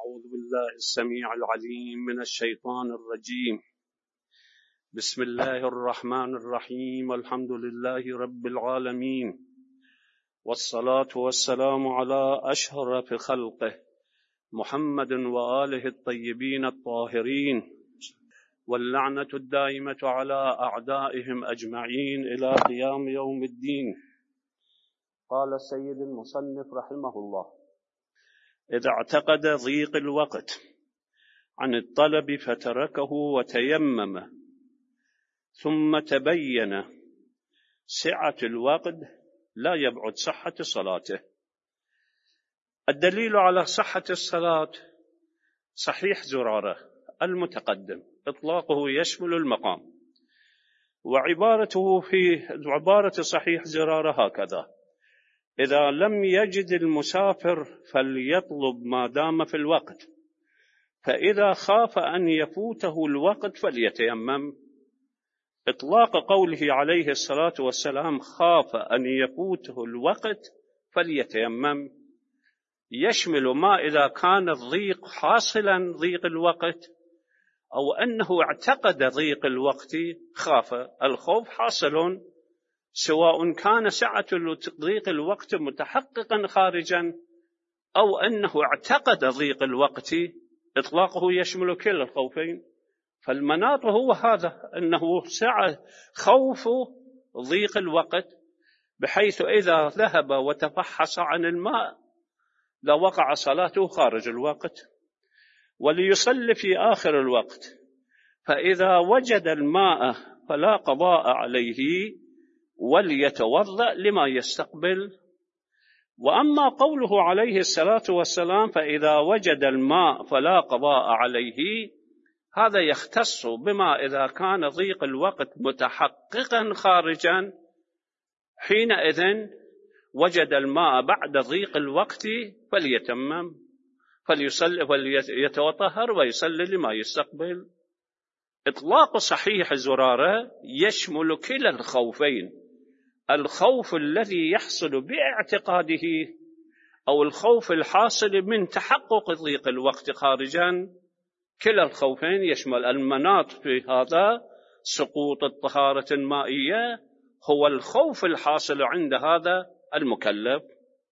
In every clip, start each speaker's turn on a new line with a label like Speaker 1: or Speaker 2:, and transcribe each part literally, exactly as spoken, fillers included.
Speaker 1: أعوذ بالله السميع العليم من الشيطان الرجيم. بسم الله الرحمن الرحيم. الحمد لله رب العالمين، والصلاة والسلام على أشرف خلقه محمد وآله الطيبين الطاهرين، واللعنة الدائمة على أعدائهم أجمعين إلى قيام يوم الدين. قال السيد المصنف رحمه الله: إذا اعتقد ضيق الوقت عن الطلب فتركه وتيمم، ثم تبين سعة الوقت، لا يبعد صحة صلاته. الدليل على صحة الصلاة صحيح زرارة المتقدم، إطلاقه يشمل المقام، وعبارته في عبارة صحيح زرارة هكذا: إذا لم يجد المسافر فليطلب ما دام في الوقت، فإذا خاف أن يفوته الوقت فليتيمم. إطلاق قوله عليه الصلاة والسلام خاف أن يفوته الوقت فليتيمم يشمل ما إذا كان الضيق حاصلا ضيق الوقت، أو أنه اعتقد ضيق الوقت خاف. الخوف حاصل سواء كان سعة ضيق الوقت متحققا خارجا أو أنه اعتقد ضيق الوقت. إطلاقه يشمل كلا الخوفين. فالمناط هو هذا، أنه سعى خوف ضيق الوقت، بحيث إذا ذهب وتفحص عن الماء لوقع صلاته خارج الوقت، وليصلي في آخر الوقت، فإذا وجد الماء فلا قضاء عليه وليتوضأ لما يستقبل. وأما قوله عليه الصلاة والسلام فإذا وجد الماء فلا قضاء عليه، هذا يختص بما إذا كان ضيق الوقت متحققا خارجا، حينئذ وجد الماء بعد ضيق الوقت فليتمم، فليصلي فليتطهر ويصلي لما يستقبل. إطلاق صحيح زرارة يشمل كلا الخوفين: الخوف الذي يحصل باعتقاده أو الخوف الحاصل من تحقق ضيق الوقت خارجا. كلا الخوفين يشمل. المناط في هذا سقوط الطهارة المائية هو الخوف الحاصل عند هذا المكلف.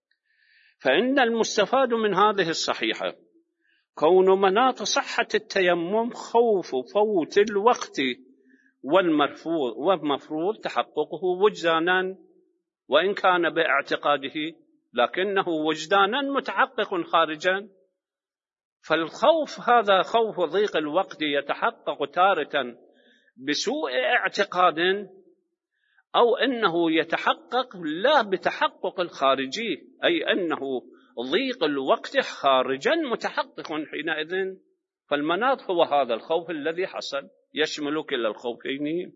Speaker 1: فإن المستفاد من هذه الصحيحة كون مناط صحة التيمم خوف فوت الوقت، والمرفوض والمفروض تحققه وجدانا وإن كان باعتقاده، لكنه وجدانا متحقق خارجا. فالخوف هذا خوف ضيق الوقت يتحقق تارة بسوء اعتقاد، أو أنه يتحقق لا بتحقق الخارجي، أي أنه ضيق الوقت خارجا متحقق حينئذ. فالمناط هو هذا الخوف الذي حصل، يشمل كلا الخوفين.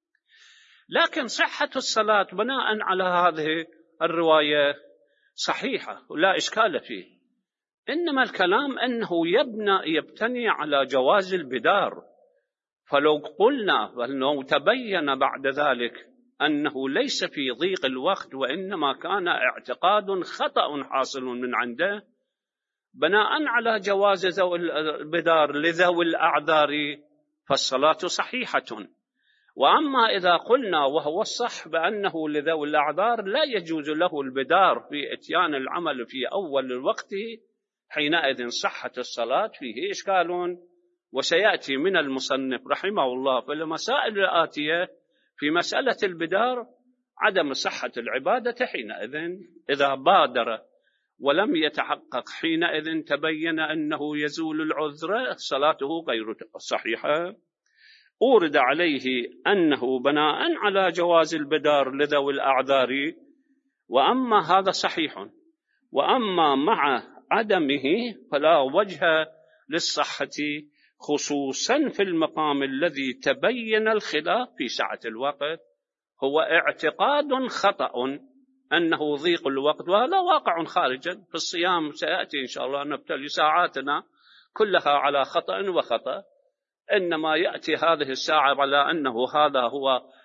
Speaker 1: لكن صحة الصلاة بناء على هذه الرواية صحيحة ولا إشكال فيه، إنما الكلام أنه يبنى يبتني على جواز البدار. فلو قلنا لو تبين بعد ذلك أنه ليس في ضيق الوقت وإنما كان اعتقاد خطأ حاصل من عنده، بناء على جواز ذوي البدار لذوي الأعذار فالصلاة صحيحة. وأما إذا قلنا وهو الصح بأنه لذوي الأعذار لا يجوز له البدار في إتيان العمل في أول الوقت، حينئذ صحة الصلاة فيه إشكال. وسيأتي من المصنف رحمه الله في المسائل الآتية في مسألة البدار عدم صحة العبادة حينئذ إذا بادر ولم يتحقق، حينئذ تبين أنه يزول العذر، صلاته غير صحيحة. أورد عليه أنه بناء على جواز البدار لذوي الأعذار، وأما هذا صحيح، وأما مع عدمه فلا وجه للصحة، خصوصا في المقام الذي تبين الخلاف في سعة الوقت. هو اعتقاد خطأ أنه ضيق الوقت، وهذا واقع خارجا. في الصيام سيأتي إن شاء الله نبتلي ساعاتنا كلها على خطأ وخطأ، إنما يأتي هذه الساعة على أنه هذا هو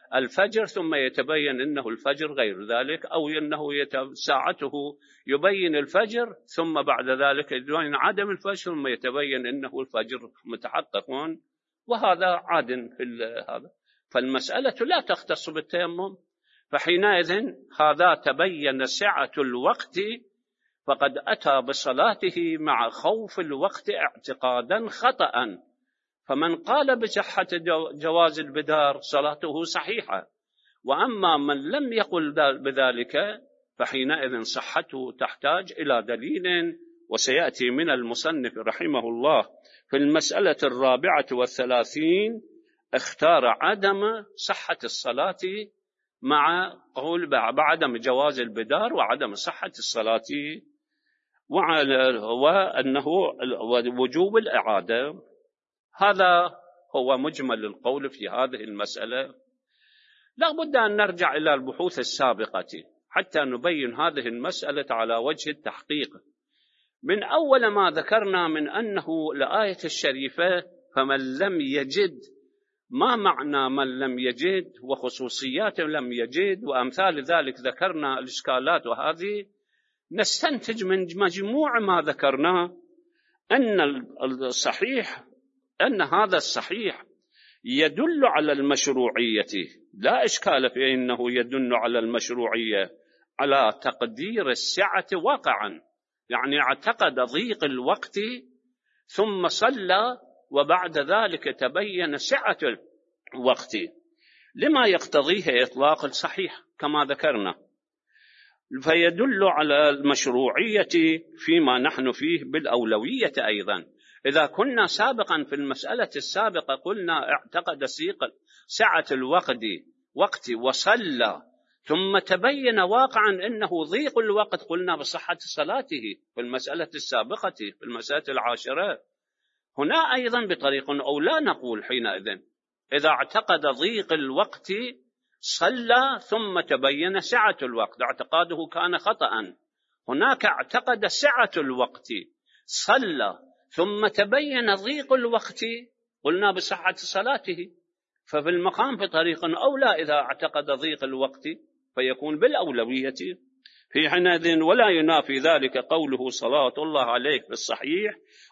Speaker 1: الفجر ثم يتبين أنه الفجر غير ذلك، أو أنه ساعته يبين الفجر ثم بعد ذلك يبين عدم الفجر ثم يتبين أنه الفجر متحقق، وهذا عاد في هذا. فالمسألة لا تختص بالتيمم، فحينئذ هذا تبين سعة الوقت فقد أتى بصلاته مع خوف الوقت اعتقادا خطأ، فمن قال بصحة جواز البدار صلاته صحيحة، وأما من لم يقل بذلك فحينئذ صحته تحتاج إلى دليل، وسيأتي من المصنف رحمه الله في المسألة الرابعة والثلاثين اختار عدم صحة الصلاة مع قول بعدم جواز البدار وعدم صحة الصلاة، وأنه وجوب الإعادة. هذا هو مجمل القول في هذه المسألة. لا بد أن نرجع إلى البحوث السابقة حتى نبين هذه المسألة على وجه التحقيق. من أول ما ذكرنا من أنه الآية الشريفة فمن لم يجد، ما معنى من لم يجد وخصوصيات لم يجد وأمثال ذلك، ذكرنا الإشكالات، وهذه نستنتج من مجموع ما ذكرناه أن الصحيح أن هذا الصحيح يدل على المشروعية، لا إشكال في أنه يدل على المشروعية على تقدير السعة واقعا، يعني اعتقد ضيق الوقت ثم صلى وبعد ذلك تبين سعة الوقت لما يقتضيه إطلاق الصحيح كما ذكرنا، فيدل على المشروعية فيما نحن فيه بالأولوية. أيضا إذا كنا سابقا في المسألة السابقة قلنا اعتقد سعة الوقت وقت وصلى ثم تبين واقعا أنه ضيق الوقت، قلنا بصحة صلاته في المسألة السابقة في المسألة العاشرة. هنا أيضا بطريق أو لا نقول حينئذ إذا اعتقد ضيق الوقت صلى ثم تبين سعة الوقت اعتقاده كان خطأ، هناك اعتقد سعة الوقت صلى ثم تبين ضيق الوقت قلنا بصحة صلاته، ففي المقام بطريق أولى إذا اعتقد ضيق الوقت فيكون بالأولوية في حينئذ. ولا ينافي ذلك قوله صلاة الله عليه في الصحيح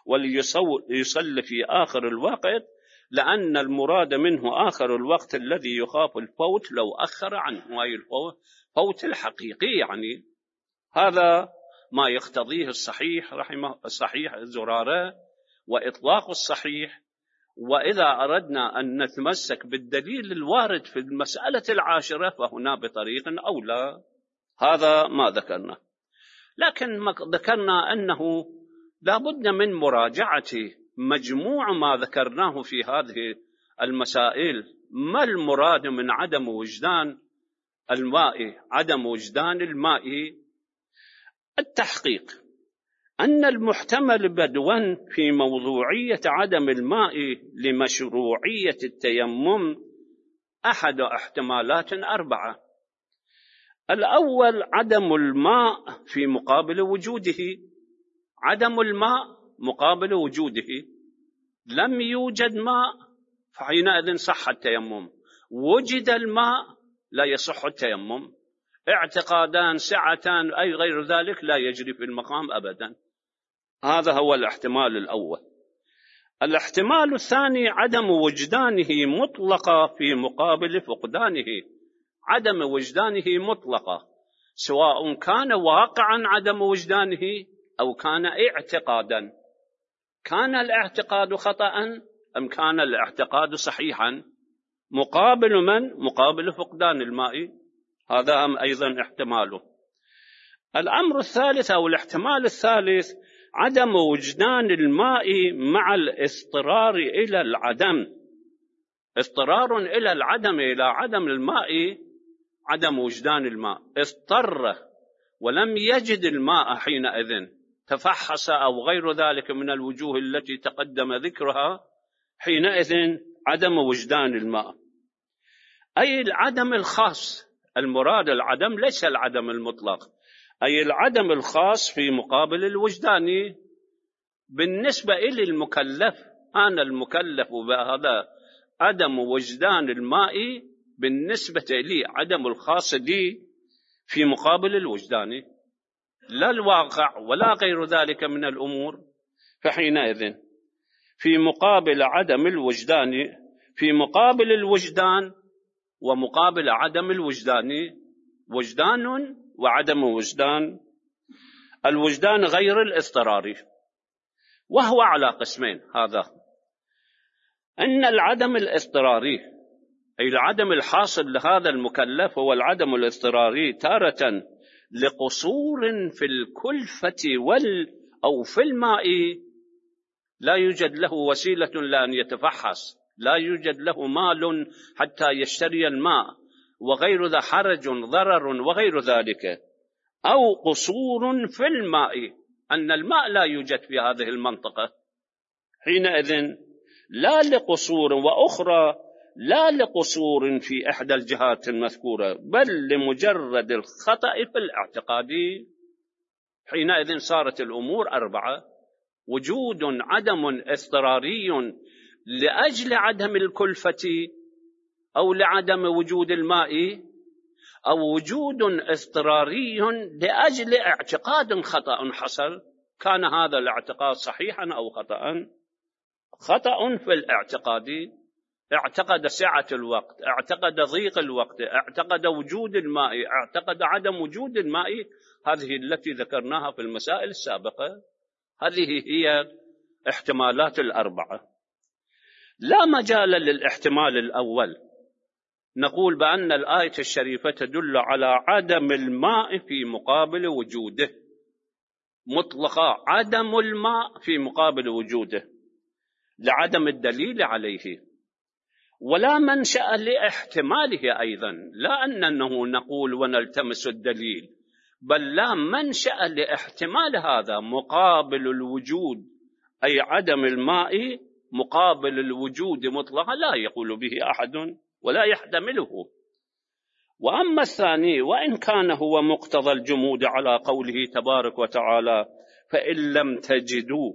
Speaker 1: وليصلي في آخر الوقت، لأن المراد منه آخر الوقت الذي يخاف الفوت لو أخر عنه، أي الفوت الحقيقي، يعني هذا ما يقتضيه الصحيح رحمه الصحيح الزرارة وإطلاق الصحيح. وإذا أردنا أن نتمسك بالدليل الوارد في المسألة العاشرة فهنا بطريق أولى، هذا ما ذكرنا. لكن ما ذكرنا أنه لا بد من مراجعة مجموع ما ذكرناه في هذه المسائل. ما المراد من عدم وجدان الماء؟ عدم وجدان الماء التحقيق أن المحتمل بدوا في موضوعية عدم الماء لمشروعية التيمم أحد احتمالات أربعة. الأول عدم الماء في مقابل وجوده، عدم الماء مقابل وجوده، لم يوجد ماء فحينئذ صح التيمم، وجد الماء لا يصح التيمم، اعتقادان سعتان أي غير ذلك لا يجري في المقام أبدا. هذا هو الاحتمال الأول. الاحتمال الثاني عدم وجدانه مطلقة في مقابل فقدانه، عدم وجدانه مطلقة سواء كان واقعا عدم وجدانه أو كان اعتقادا، كان الاعتقاد خطأ أم كان الاعتقاد صحيحا، مقابل من؟ مقابل فقدان الماء، هذا أيضا احتماله. الأمر الثالث أو الاحتمال الثالث عدم وجدان الماء مع الاضطرار إلى العدم، اضطرار إلى العدم إلى عدم الماء، عدم وجدان الماء، اضطر ولم يجد الماء حينئذ، تفحص أو غير ذلك من الوجوه التي تقدم ذكرها، حينئذ عدم وجدان الماء، أي العدم الخاص. المراد العدم ليس العدم المطلق، أي العدم الخاص في مقابل الوجداني. بالنسبة إلى المكلف، أنا المكلف بهذا عدم وجدان الماء بالنسبة لي عدم الخاص لي في مقابل الوجداني، لا الواقع ولا غير ذلك من الأمور. فحينئذ في مقابل عدم الوجدان، في مقابل الوجدان ومقابل عدم الوجدان وجدان وعدم وجدان. الوجدان غير الاضطراري وهو على قسمين، هذا أن العدم الاضطراري أي العدم الحاصل لهذا المكلف هو العدم الاضطراري تارة لقصور في الكلفة وال أو في الماء، لا يوجد له وسيلة لأن يتفحص، لا يوجد له مال حتى يشتري الماء وغير ذا، حرج ضرر وغير ذلك، أو قصور في الماء أن الماء لا يوجد في هذه المنطقة. حينئذ لا لقصور، وأخرى لا لقصور في إحدى الجهات المذكورة بل لمجرد الخطأ في الاعتقاد. حينئذ صارت الأمور أربعة: وجود عدم اضطراري لأجل عدم الكلفة أو لعدم وجود الماء، أو وجود اضطراري لأجل اعتقاد خطأ حصل، كان هذا الاعتقاد صحيحا أو خطأ. خطأ في الاعتقاد، اعتقد سعة الوقت، اعتقد ضيق الوقت، اعتقد وجود الماء، اعتقد عدم وجود الماء، هذه التي ذكرناها في المسائل السابقة. هذه هي احتمالات الأربعة. لا مجال للاحتمال الأول، نقول بأن الآية الشريفة تدل على عدم الماء في مقابل وجوده مطلقا، عدم الماء في مقابل وجوده لعدم الدليل عليه، ولا منشأ لاحتماله أيضا، لا أنه نقول ونلتمس الدليل، بل لا منشأ لاحتمال هذا مقابل الوجود، أي عدم الماء مقابل الوجود مطلقا، لا يقول به أحد ولا يحتمله. وأما الثاني وإن كان هو مقتضى الجمود على قوله تبارك وتعالى فإن لم تجدوا،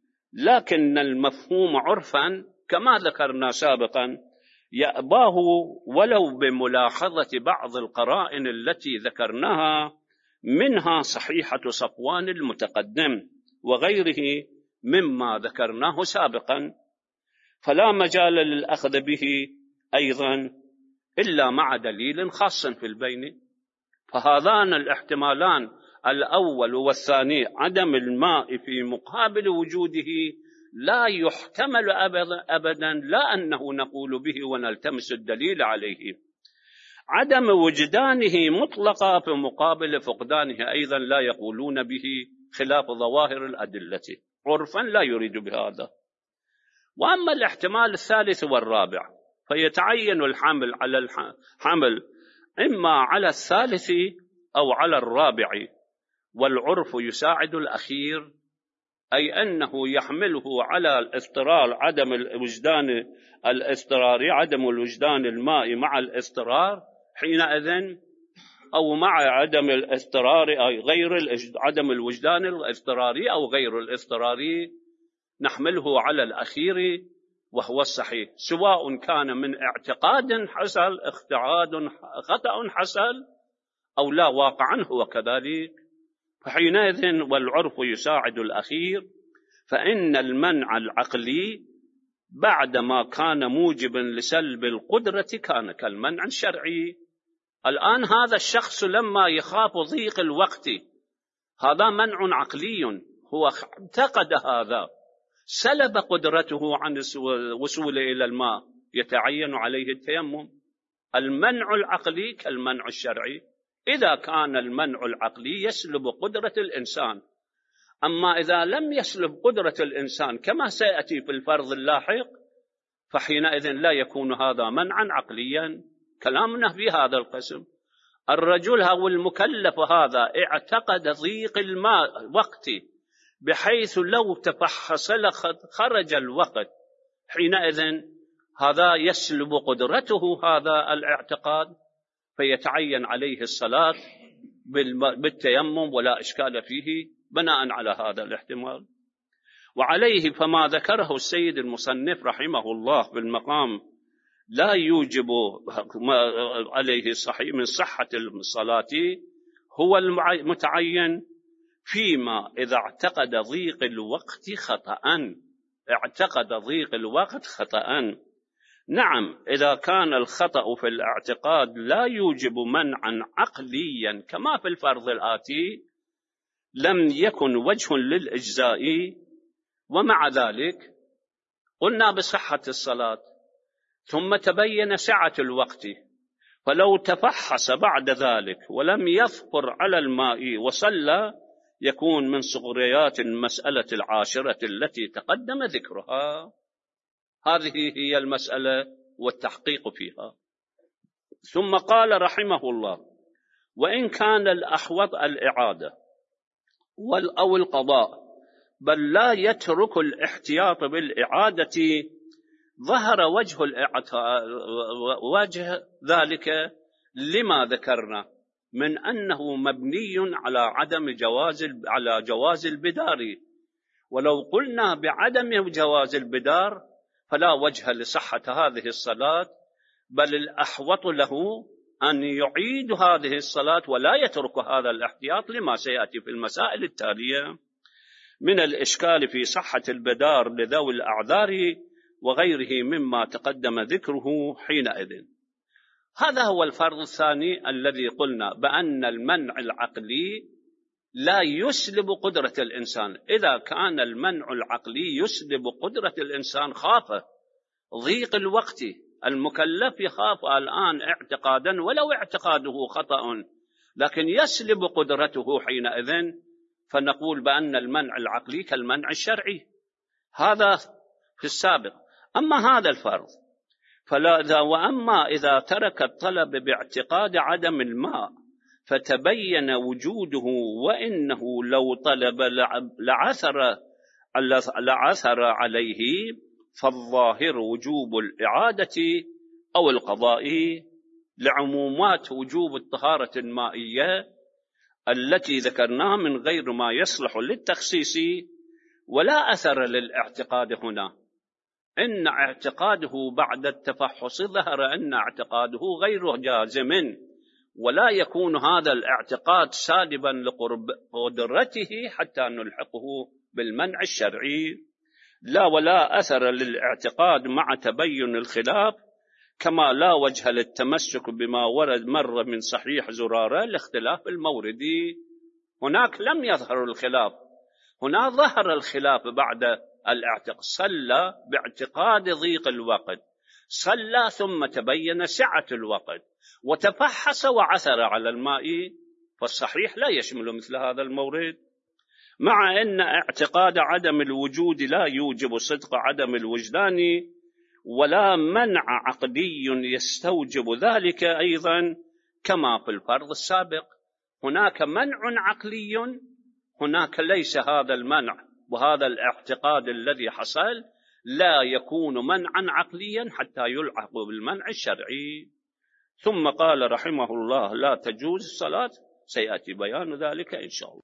Speaker 1: لكن المفهوم عرفا كما ذكرنا سابقا يأباه ولو بملاحظة بعض القرائن التي ذكرناها، منها صحيحة صفوان المتقدم وغيره مما ذكرناه سابقا، فلا مجال للأخذ به أيضا إلا مع دليل خاص في البين. فهذان الاحتمالان الأول والثاني عدم الماء في مقابل وجوده لا يحتمل أبدا, أبدا لا أنه نقول به ونلتمس الدليل عليه. عدم وجدانه مطلقا في مقابل فقدانه أيضا لا يقولون به، خلاف ظواهر الأدلة عرفا لا يريد بهذا. وأما الاحتمال الثالث والرابع فيتعين الحمل على الحمل إما على الثالث أو على الرابع، والعرف يساعد الأخير، أي أنه يحمله على الاضطرار عدم الوجدان الاضطراري، عدم الوجدان الماء مع الاضطرار حينئذ، أو مع عدم الاضطرار أي غير عدم الوجدان الاضطراري أو غير الاضطراري، نحمله على الأخير وهو الصحيح، سواء كان من اعتقاد حصل، اختعاد خطأ حصل، أو لا واقعا هو كذلك. فحينئذ والعرف يساعد الأخير، فإن المنع العقلي بعدما كان موجبا لسلب القدرة كان كالمنع الشرعي. الآن هذا الشخص لما يخاف ضيق الوقت هذا منع عقلي، هو اعتقد هذا، سلب قدرته عن الوصول إلى الماء، يتعين عليه التيمم. المنع العقلي كالمنع الشرعي إذا كان المنع العقلي يسلب قدرة الإنسان. أما إذا لم يسلب قدرة الإنسان كما سيأتي في الفرض اللاحق فحينئذ لا يكون هذا منعا عقليا. كلامنا في هذا القسم، الرجل أو المكلف هذا اعتقد ضيق الماء وقتي بحيث لو تفحص خرج الوقت، حينئذ هذا يسلب قدرته هذا الاعتقاد، فيتعين عليه الصلاة بالتيمم ولا إشكال فيه بناء على هذا الاحتمال. وعليه فما ذكره السيد المصنف رحمه الله في المقام لا يوجب ما عليه الصحيح من صحة الصلاة هو المتعين، فيما إذا اعتقد ضيق الوقت خطأ، اعتقد ضيق الوقت خطأ. نعم، إذا كان الخطأ في الاعتقاد لا يوجب منعا عقليا كما في الفرض الآتي، لم يكن وجه للإجزاء، ومع ذلك قلنا بصحة الصلاة ثم تبين سعة الوقت، فلو تفحص بعد ذلك ولم يفقر على الماء وصلى يكون من صغريات المسألة العاشرة التي تقدم ذكرها. هذه هي المسألة والتحقيق فيها. ثم قال رحمه الله: وإن كان الأحوط الإعادة أو القضاء بل لا يترك الاحتياط بالإعادة، ظهر وجه وجه ذلك لما ذكرنا من أنه مبني على عدم جواز على جواز البدار، ولو قلنا بعدم جواز البدار فلا وجه لصحة هذه الصلاة، بل الأحوط له أن يعيد هذه الصلاة ولا يترك هذا الاحتياط، لما سيأتي في المسائل التالية من الإشكال في صحة البدار لذوي الأعذار وغيره مما تقدم ذكره حينئذ. هذا هو الفرض الثاني الذي قلنا بأن المنع العقلي لا يسلب قدرة الإنسان. إذا كان المنع العقلي يسلب قدرة الإنسان، خاف ضيق الوقت، المكلف يخاف الآن اعتقادا ولو اعتقاده خطأ، لكن يسلب قدرته حينئذ، فنقول بأن المنع العقلي كالمنع الشرعي. هذا في السابق. أما هذا الفرض فلا، وأما إذا ترك الطلب باعتقاد عدم الماء فتبين وجوده وإنه لو طلب لعثر لعثر عليه، فالظاهر وجوب الإعادة أو القضاء لعمومات وجوب الطهارة المائية التي ذكرناها من غير ما يصلح للتخصيص، ولا أثر للاعتقاد هنا. إن اعتقاده بعد التفحص ظهر أن اعتقاده غير جازم، ولا يكون هذا الاعتقاد سالبا لقدرته حتى نلحقه بالمنع الشرعي. لا، ولا أثر للاعتقاد مع تبين الخلاف، كما لا وجه للتمسك بما ورد مر من صحيح زرارة لاختلاف الموردي. هناك لم يظهر الخلاف، هنا ظهر الخلاف بعد الاعتقاد. صلى باعتقاد ضيق الوقت، صلى ثم تبين سعة الوقت وتفحص وعثر على الماء، فالصحيح لا يشمل مثل هذا المورد. مع أن اعتقاد عدم الوجود لا يوجب صدق عدم الوجدان، ولا منع عقدي يستوجب ذلك أيضا كما في الفرض السابق. هناك منع عقلي، هناك ليس هذا المنع وهذا الاعتقاد الذي حصل لا يكون منعا عقليا حتى يلحق بالمنع الشرعي. ثم قال رحمه الله: لا تجوز الصلاة، سيأتي بيان ذلك إن شاء الله.